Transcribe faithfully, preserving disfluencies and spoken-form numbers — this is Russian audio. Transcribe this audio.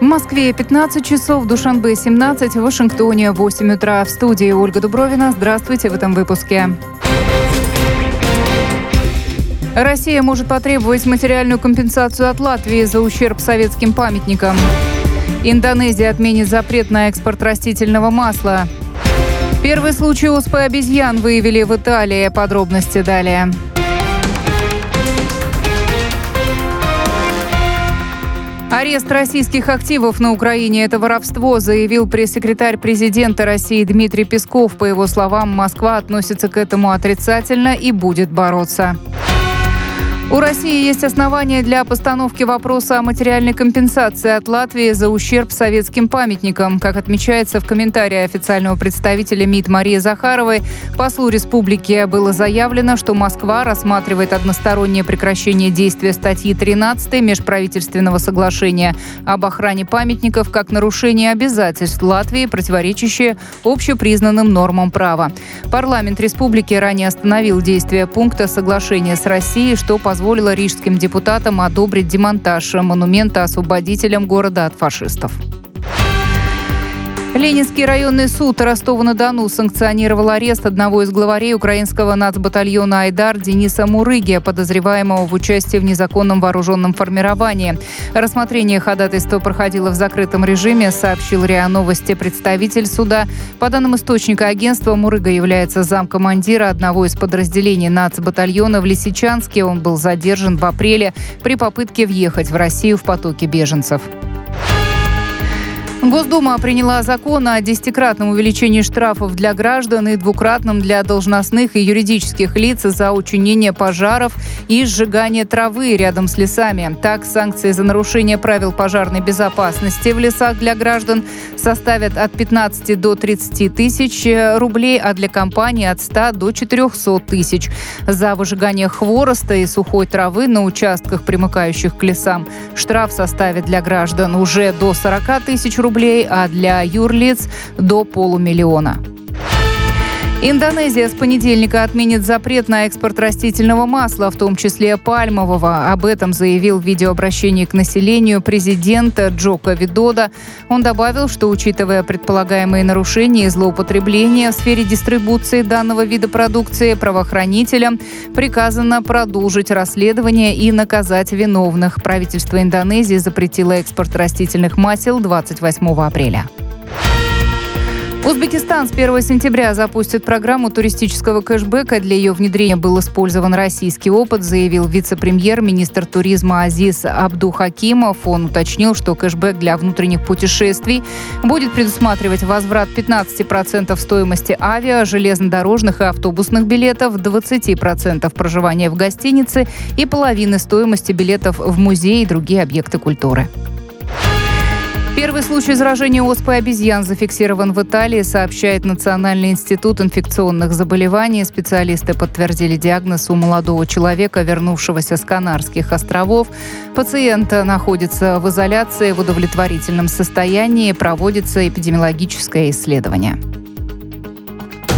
Москве пятнадцать часов, в Душанбе семнадцать, в Вашингтоне восемь утра. В студии Ольга Дубровина. Здравствуйте в этом выпуске. Россия может потребовать материальную компенсацию от Латвии за ущерб советским памятникам. Индонезия отменит запрет на экспорт растительного масла. Первый случай оспы обезьян выявили в Италии. Подробности далее. Арест российских активов на Украине – это воровство, заявил пресс-секретарь президента России Дмитрий Песков. По его словам, Москва относится к этому отрицательно и будет бороться. У России есть основания для постановки вопроса о материальной компенсации от Латвии за ущерб советским памятникам. Как отмечается в комментарии официального представителя МИД Марии Захаровой, послу республики было заявлено, что Москва рассматривает одностороннее прекращение действия статьи тринадцатой Межправительственного соглашения об охране памятников как нарушение обязательств Латвии, противоречащее общепризнанным нормам права. Парламент республики ранее остановил действие пункта соглашения с Россией, что позволило позволила рижским депутатам одобрить демонтаж монумента освободителям города от фашистов. Ленинский районный суд Ростова-на-Дону санкционировал арест одного из главарей украинского нацбатальона «Айдар» Дениса Мурыги, подозреваемого в участии в незаконном вооруженном формировании. Рассмотрение ходатайства проходило в закрытом режиме, сообщил РИА Новости представитель суда. По данным источника агентства, Мурыга является замкомандира одного из подразделений нацбатальона в Лисичанске. Он был задержан в апреле при попытке въехать в Россию в потоке беженцев. Госдума приняла закон о десятикратном увеличении штрафов для граждан и двукратном для должностных и юридических лиц за учинение пожаров и сжигание травы рядом с лесами. Так, санкции за нарушение правил пожарной безопасности в лесах для граждан составят от пятнадцати до тридцати тысяч рублей, а для компаний от ста до четырехсот тысяч. За выжигание хвороста и сухой травы на участках, примыкающих к лесам, штраф составит для граждан уже до сорока тысяч рублей. рублей, а для юрлиц до полумиллиона. Индонезия с понедельника отменит запрет на экспорт растительного масла, в том числе пальмового. Об этом заявил в видеообращении к населению президент Джоко Видодо. Он добавил, что, учитывая предполагаемые нарушения и злоупотребления в сфере дистрибуции данного вида продукции, правоохранителям приказано продолжить расследование и наказать виновных. Правительство Индонезии запретило экспорт растительных масел двадцать восьмого апреля. Узбекистан с первого сентября запустит программу туристического кэшбэка. Для ее внедрения был использован российский опыт, заявил вице-премьер, министр туризма Азиз Абдухакимов. Он уточнил, что кэшбэк для внутренних путешествий будет предусматривать возврат пятнадцати процентов стоимости авиа, железнодорожных и автобусных билетов, двадцати процентов проживания в гостинице и половины стоимости билетов в музеи и другие объекты культуры. Первый случай заражения оспой обезьян зафиксирован в Италии, сообщает Национальный институт инфекционных заболеваний. Специалисты подтвердили диагноз у молодого человека, вернувшегося с Канарских островов. Пациент находится в изоляции в удовлетворительном состоянии. Проводится эпидемиологическое исследование.